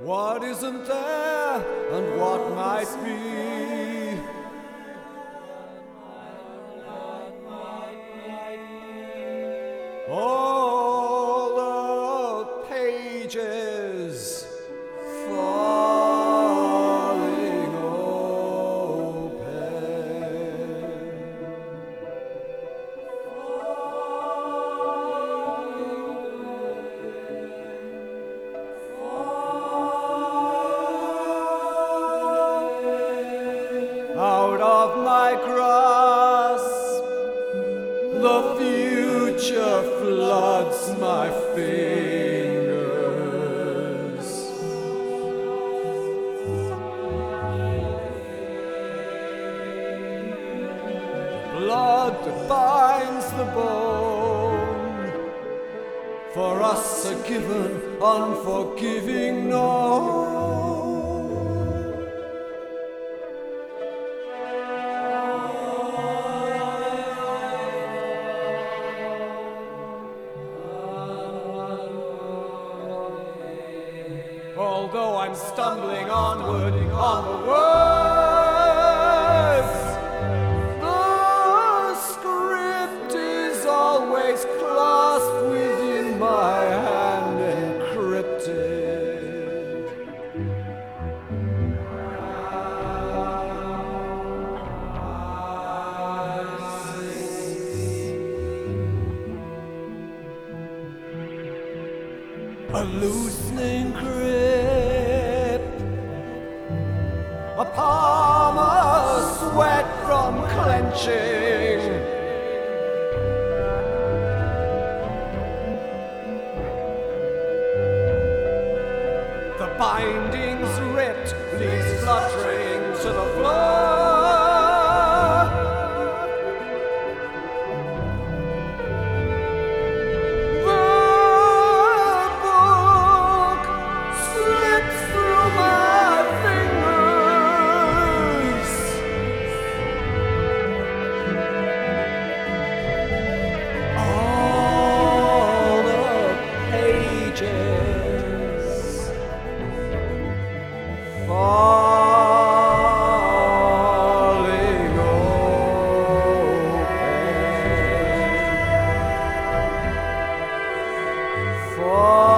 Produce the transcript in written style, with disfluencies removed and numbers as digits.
what isn't there and what might be. All the pages falling open. Out of my grasp, the future floods my fingers. The blood that binds the bone, for us a given, unforgiving no. Although I'm stumbling onward on the words, the script is always clasped within my hand, encrypted. A loosening grip, a palm of sweat from clenching. The bindings ripped, leaves fluttering to the floor. Falling open.